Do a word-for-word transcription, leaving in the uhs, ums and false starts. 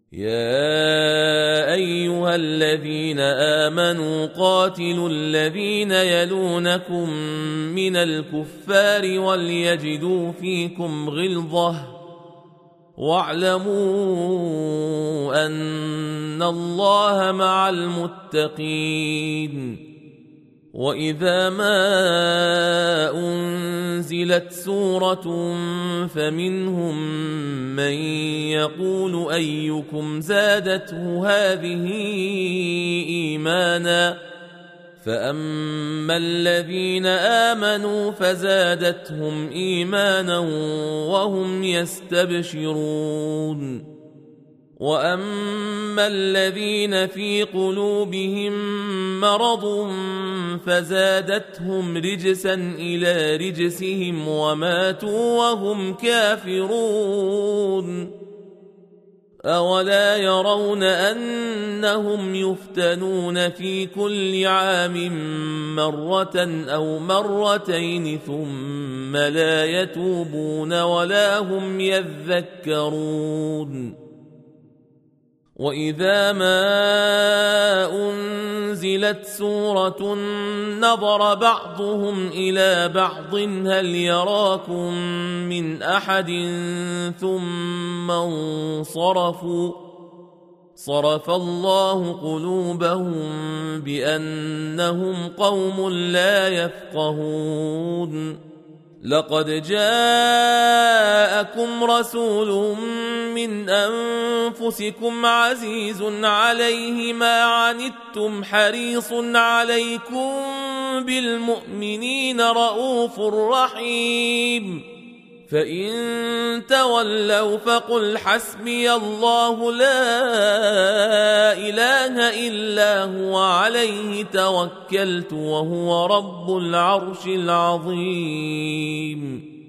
يا أيها الذين آمنوا قاتلوا الذين يلونكم من الكفار وليجدوا فيكم غلظة واعلموا أن الله مع المتقين. وإذا ما أنزلت سورة فمنهم من يقول أيكم زادته هذه إيمانا فأما الذين آمنوا فزادتهم إيمانا وهم يستبشرون. وأما الذين في قلوبهم مرض فزادتهم رجسا إلى رجسهم وماتوا وهم كافرون. أولا يرون أنهم يفتنون في كل عام مرة أو مرتين ثم لا يتوبون ولا هم يذكرون. وإذا ما أنزلت سورة نظر بعضهم إلى بعض هل يراكم من أحد ثم انصرفوا صرف الله قلوبهم بأنهم قوم لا يفقهون. لقد جاءكم رسول من أنفسكم عزيز عليه ما عنتم حريص عليكم بالمؤمنين رؤوف رحيم. فإن تولوا فقل حسبي الله لا إله إلا هو عليه توكلت وهو رب العرش العظيم.